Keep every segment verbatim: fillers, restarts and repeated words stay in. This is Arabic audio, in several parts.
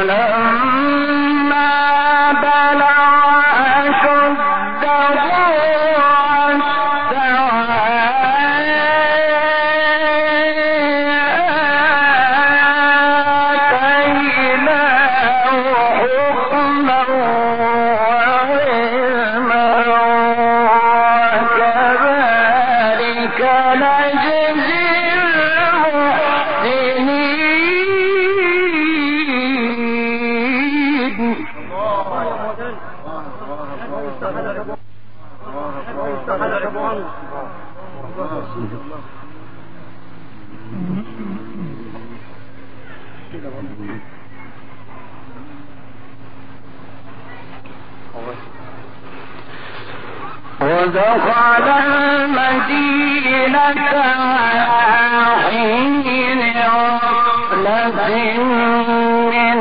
ودخل المدينة على حين غفلة من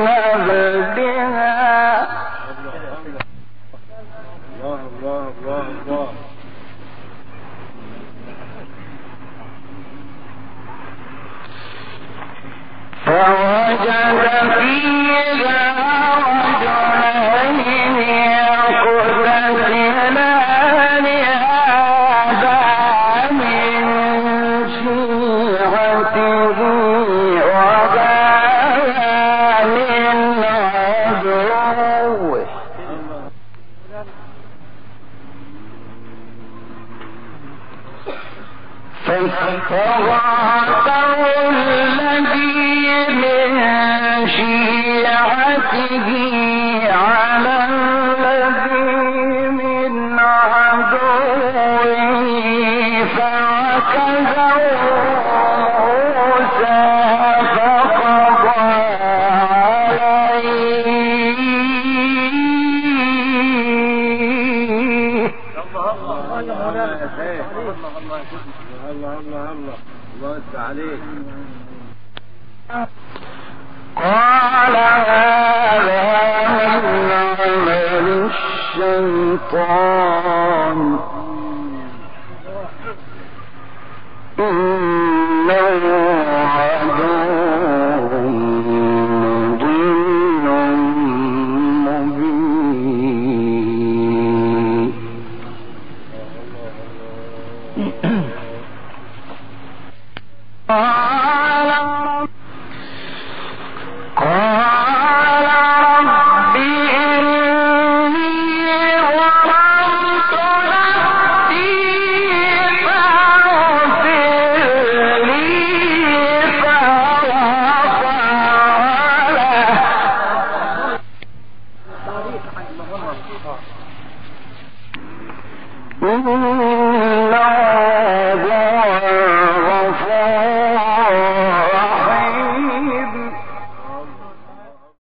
أهلها الله الله الله الله فوجد فيها رجلين يقتتلان هذا من شيعته وهذا من عدوه فاستغاثه الذي من شيعته على الذي من عدوه فعكزه موسى فقضى عليه الله الله الله الله يفتح عليك. قال هذا من عمل الشيطان إنه عدو مضل مبين. قال قال رب إني ظلمت نفسي فاغفر لي فغفر له